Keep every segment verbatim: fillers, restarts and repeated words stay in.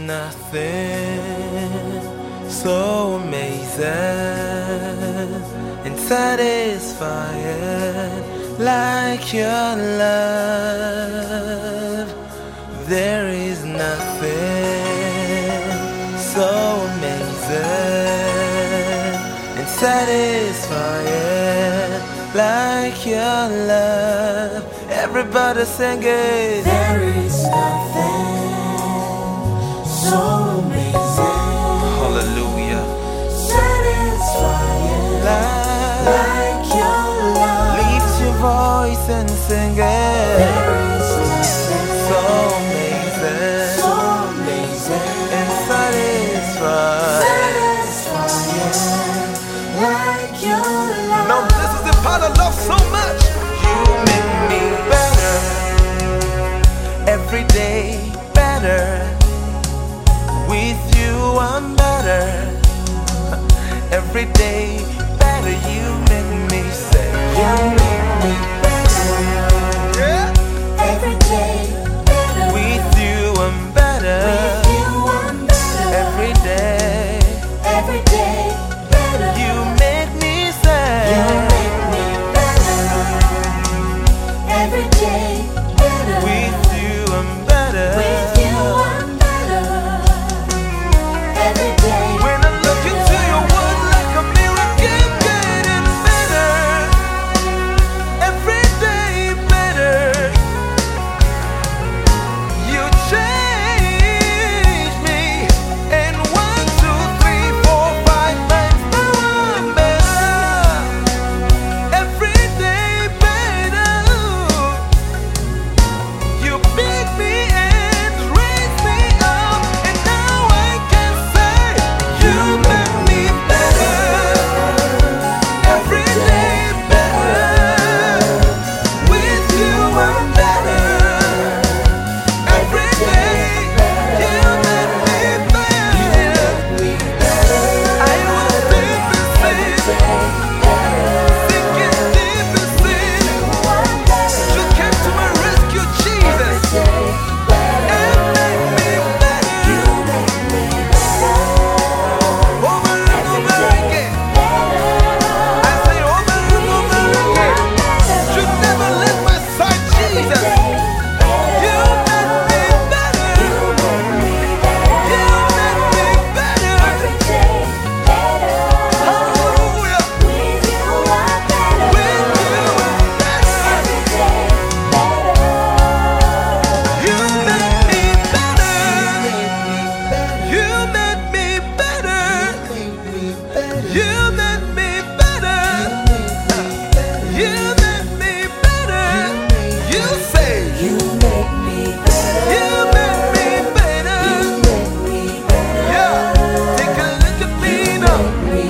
nothing so amazing and satisfying like your love. There is nothing so amazing and satisfying like your love. Everybody sing it. There is nothing so amazing, Hallelujah. satisfying Like, like your love. lift your voice and sing it. There is nothing So amazing so amazing and satisfying. satisfying like your love. Now this is the part I love so much. You make me better, every day better. With you I'm better, every day better. You make me say, You make me better, yeah. every day better. With you I'm better, With you I'm better, every day. every day better. You make me say, You make me better, every day better. with you I'm better. With you I'm better, every day. When I look into your word like a mirror, keep getting better, every day better. You change me, and one, two, three, four, five times now I'm better, every day better. You pick me and raise me up, and now I can say you make me better, every day better. With you I'm better, every day. You make me better. I was deep in sin, sinking deep in sin. You came to my rescue, Jesus, and made me better. Over and over again, I say over and over again. You never left my side, Jesus. You made me better. You made me better. Hallelujah. With you I'm better. You made me better. You made me better. You made me better. You made me better. You say You make me better. you made me better. Yeah. Take a look at me now.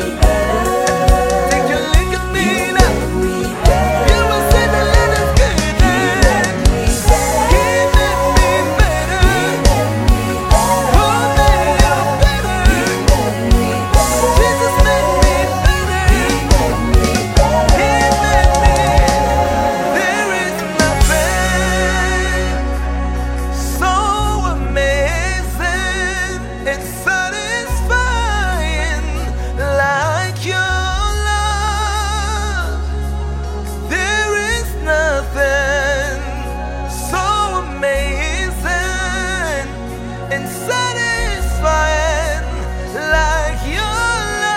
Take a look at me now. You will say the Lord is good. He made me better. Who made you better? Jesus made me better. He made me. There is nothing so amazing and satisfying like your love. There is nothing so amazing and satisfying like your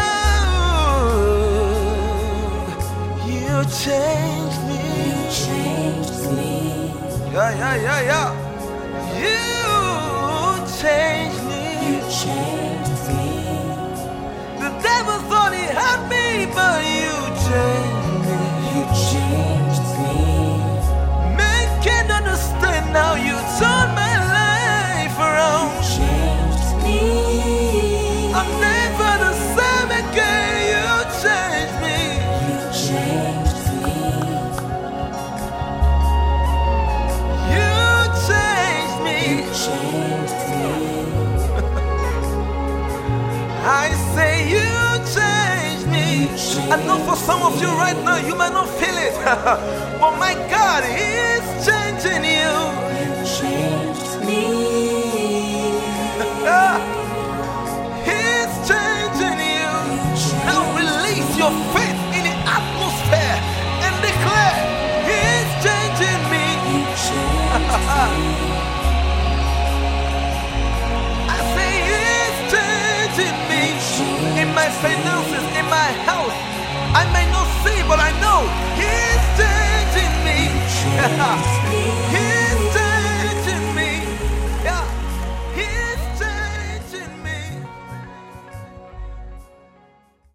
love. You changed me. Changed me. Yeah, yeah, yeah, yeah. You changed me. Changed me. The devil thought he had me, but you changed me. You changed me. Man can't understand how you turned my life around. Changed me. I'm never the same again. You changed me. You changed me. You changed me. Changed me. I say you changed me. I know for some of you right now, you might not feel it. But my God is changing you. You changed me. Ah, I say it's changing me in my finances, in my health. I may not see, but I know